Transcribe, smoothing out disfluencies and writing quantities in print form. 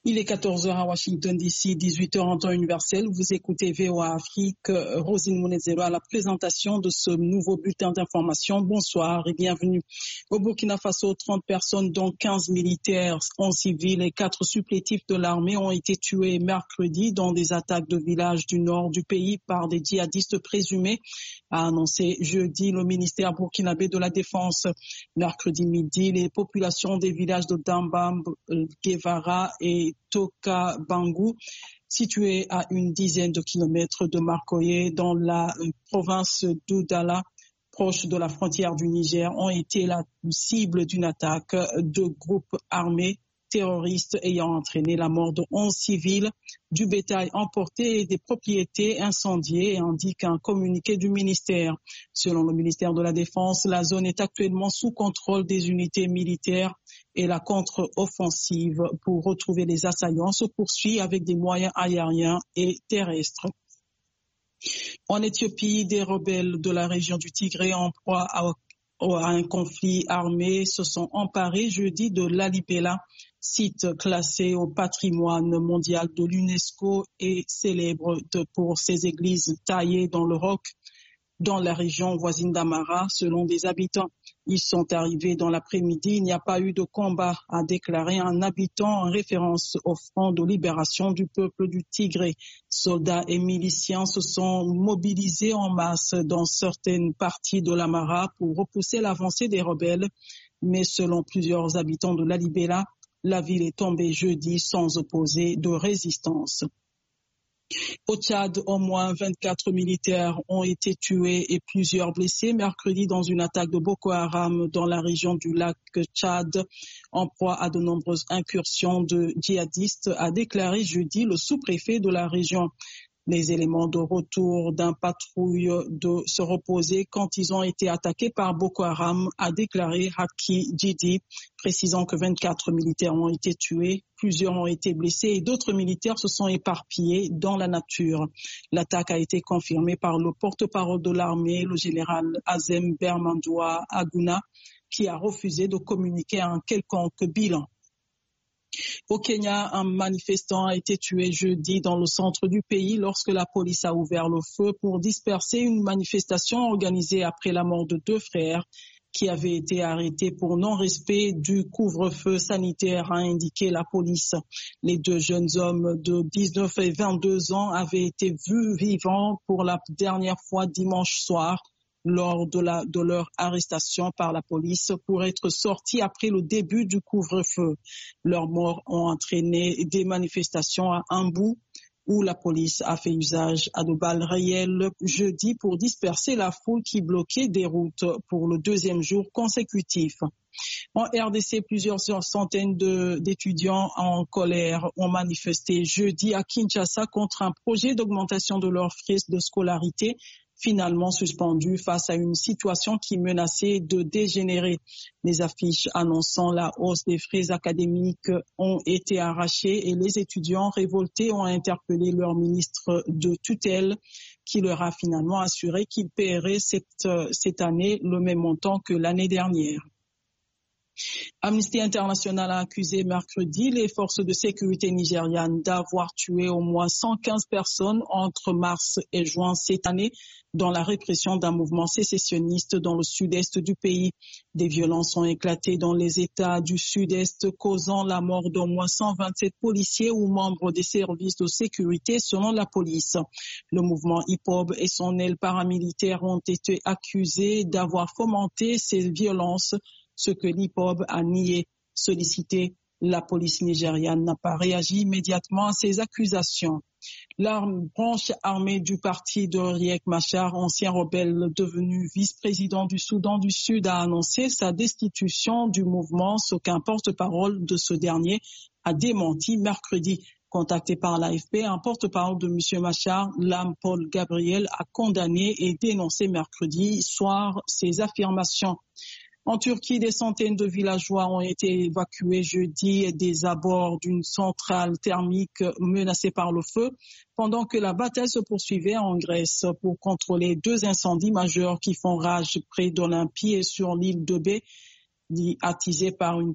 Il est 14h à Washington DC, 18h en temps universel. Vous écoutez VOA Afrique. Rosine Mounezero à la présentation de ce nouveau bulletin d'information. Bonsoir et bienvenue. Au Burkina Faso, 30 personnes, dont 15 militaires, 11 civils et 4 supplétifs de l'armée ont été tués mercredi dans des attaques de villages du nord du pays par des djihadistes présumés, a annoncé jeudi le ministère burkinabé de la Défense. Mercredi midi, les populations des villages de Dambam, Guevara et Toka Bangou, situés à une dizaine de kilomètres de Marcoye dans la province d'Oudala, proche de la frontière du Niger, ont été la cible d'une attaque de groupes armés terroristes ayant entraîné la mort de 11 civils, du bétail emporté et des propriétés incendiées, indique un communiqué du ministère. Selon le ministère de la Défense, la zone est actuellement sous contrôle des unités militaires et la contre-offensive pour retrouver les assaillants se poursuit avec des moyens aériens et terrestres. En Éthiopie, des rebelles de la région du Tigré en proie à un conflit armé se sont emparés jeudi de Lalibela, site classé au patrimoine mondial de l'UNESCO et célèbre pour ses églises taillées dans le roc dans la région voisine d'Amara, selon des habitants. Ils sont arrivés dans l'après-midi. Il n'y a pas eu de combat, a déclaré un habitant en référence au Front de libération du peuple du Tigré. Soldats et miliciens se sont mobilisés en masse dans certaines parties de l'Amara pour repousser l'avancée des rebelles. Mais selon plusieurs habitants de Lalibela, la ville est tombée jeudi sans opposer de résistance. Au Tchad, au moins 24 militaires ont été tués et plusieurs blessés mercredi dans une attaque de Boko Haram dans la région du lac Tchad, en proie à de nombreuses incursions de djihadistes, a déclaré jeudi le sous-préfet de la région. Les éléments de retour d'un patrouille de se reposer quand ils ont été attaqués par Boko Haram, a déclaré Haki Djidi, précisant que 24 militaires ont été tués, plusieurs ont été blessés et d'autres militaires se sont éparpillés dans la nature. L'attaque a été confirmée par le porte-parole de l'armée, le général Azem Bermandoua Aguna, qui a refusé de communiquer un quelconque bilan. Au Kenya, un manifestant a été tué jeudi dans le centre du pays lorsque la police a ouvert le feu pour disperser une manifestation organisée après la mort de 2 frères qui avaient été arrêtés pour non-respect du couvre-feu sanitaire, a indiqué la police. Les 2 jeunes hommes de 19 et 22 ans avaient été vus vivants pour la dernière fois dimanche soir lors de leur arrestation par la police pour être sortis après le début du couvre-feu. Leurs morts ont entraîné des manifestations à Ambu où la police a fait usage à de balles réelles jeudi pour disperser la foule qui bloquait des routes pour le 2e jour consécutif. En RDC, plusieurs centaines d'étudiants en colère ont manifesté jeudi à Kinshasa contre un projet d'augmentation de leurs frais de scolarité finalement suspendu face à une situation qui menaçait de dégénérer. Les affiches annonçant la hausse des frais académiques ont été arrachées et les étudiants révoltés ont interpellé leur ministre de tutelle qui leur a finalement assuré qu'ils paieraient cette année le même montant que l'année dernière. Amnesty International a accusé mercredi les forces de sécurité nigérianes d'avoir tué au moins 115 personnes entre mars et juin cette année dans la répression d'un mouvement sécessionniste dans le sud-est du pays. Des violences ont éclaté dans les États du sud-est, causant la mort d'au moins 127 policiers ou membres des services de sécurité selon la police. Le mouvement hip-hop et son aile paramilitaire ont été accusés d'avoir fomenté ces violences, ce que l'IPOB a nié. Sollicité, la police nigériane n'a pas réagi immédiatement à ces accusations. La branche armée du parti de Riek Machar, ancien rebelle devenu vice-président du Soudan du Sud, a annoncé sa destitution du mouvement, ce qu'un porte-parole de ce dernier a démenti mercredi. Contacté par l'AFP, un porte-parole de M. Machar, Lam Paul Gabriel, a condamné et dénoncé mercredi soir ces affirmations. En Turquie, des centaines de villageois ont été évacués jeudi des abords d'une centrale thermique menacée par le feu, pendant que la bataille se poursuivait en Grèce pour contrôler 2 incendies majeurs qui font rage près d'Olympie et sur l'île de Bé, attisés par une